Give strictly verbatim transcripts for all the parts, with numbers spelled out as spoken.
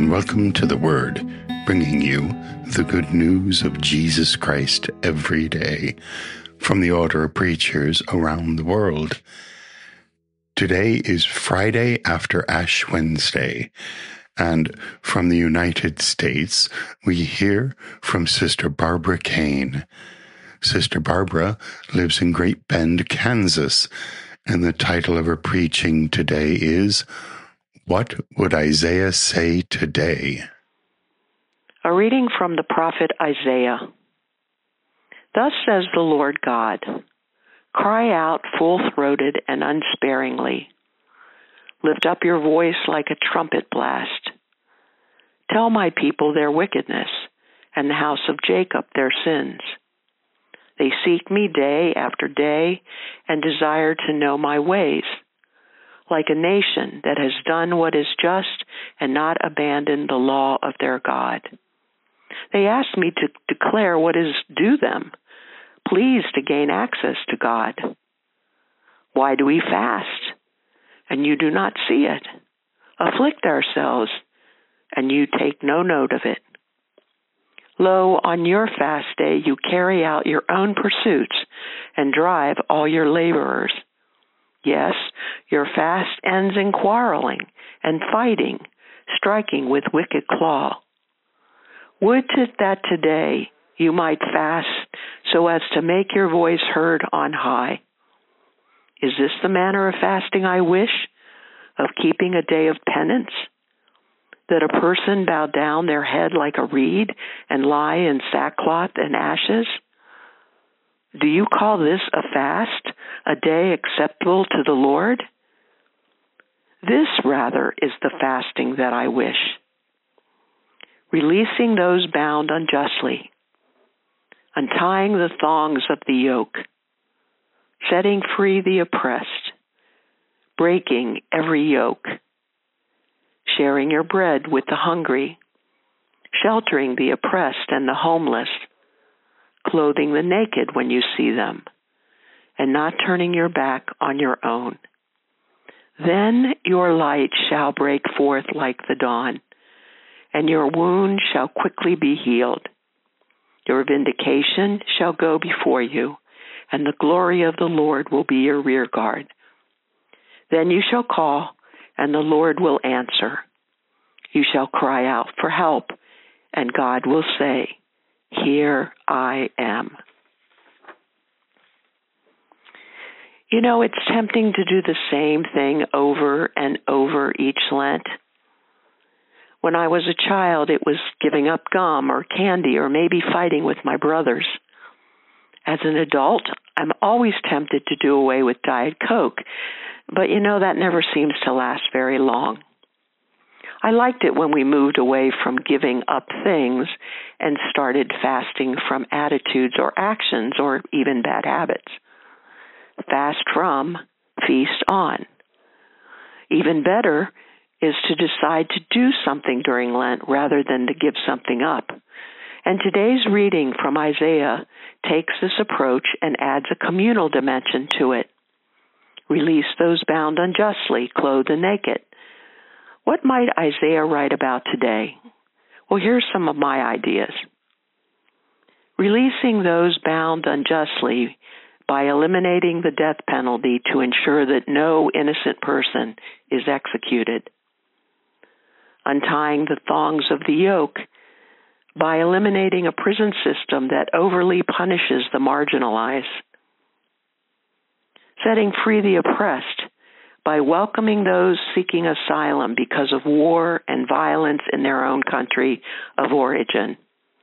and welcome to The Word, bringing you the good news of Jesus Christ every day from the order of preachers around the world. Today is Friday after Ash Wednesday, and from the United States, we hear from Sister Barbara Kane. Sister Barbara lives in Great Bend, Kansas, and the title of her preaching today is, What Would Isaiah Say Today? A reading from the prophet Isaiah. Thus says the Lord God, cry out full-throated and unsparingly. Lift up your voice like a trumpet blast. Tell my people their wickedness, and the house of Jacob their sins. They seek me day after day and desire to know my ways, like a nation that has done what is just and not abandoned the law of their God. They ask me to declare what is due them, pleased to gain access to God. Why do we fast, and you do not see it? Afflict ourselves, and you take no note of it. Lo, on your fast day you carry out your own pursuits and drive all your laborers. Yes, your fast ends in quarreling and fighting, striking with wicked claw. Would to that today you might fast so as to make your voice heard on high. Is this the manner of fasting I wish, of keeping a day of penance? That a person bow down their head like a reed and lie in sackcloth and ashes? Do you call this a fast, a day acceptable to the Lord? This, rather, is the fasting that I wish. Releasing those bound unjustly, untying the thongs of the yoke, setting free the oppressed, breaking every yoke, sharing your bread with the hungry, sheltering the oppressed and the homeless, clothing the naked when you see them, and not turning your back on your own. Then your light shall break forth like the dawn, and your wound shall quickly be healed. Your vindication shall go before you, and the glory of the Lord will be your rear guard. Then you shall call, and the Lord will answer. You shall cry out for help, and God will say, Here I am. You know, it's tempting to do the same thing over and over each Lent. When I was a child, it was giving up gum or candy or maybe fighting with my brothers. As an adult, I'm always tempted to do away with Diet Coke, but you know, that never seems to last very long. I liked it when we moved away from giving up things and started fasting from attitudes or actions or even bad habits. Fast from, feast on. Even better is to decide to do something during Lent rather than to give something up. And today's reading from Isaiah takes this approach and adds a communal dimension to it. Release those bound unjustly, clothe the naked. What might Isaiah write about today? Well, here's some of my ideas. Releasing those bound unjustly by eliminating the death penalty to ensure that no innocent person is executed. Untying the thongs of the yoke by eliminating a prison system that overly punishes the marginalized. Setting free the oppressed by welcoming those seeking asylum because of war and violence in their own country of origin.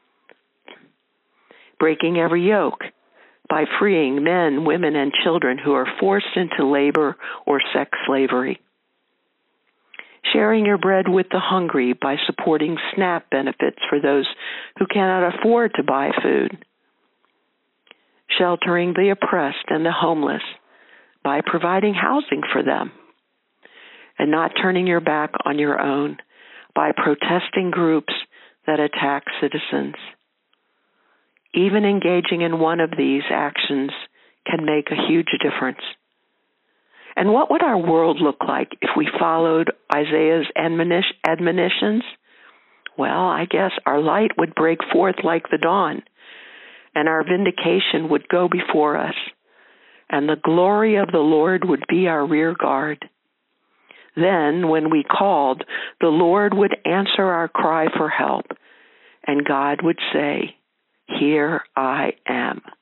Breaking every yoke by freeing men, women, and children who are forced into labor or sex slavery. Sharing your bread with the hungry by supporting SNAP benefits for those who cannot afford to buy food. Sheltering the oppressed and the homeless by providing housing for them. And not turning your back on your own by protesting groups that attack citizens. Even engaging in one of these actions can make a huge difference. And what would our world look like if we followed Isaiah's admonitions? well, I guess our light would break forth like the dawn, and our vindication would go before us, and the glory of the Lord would be our rear guard. Then, when we called, the Lord would answer our cry for help, and God would say, "Here I am."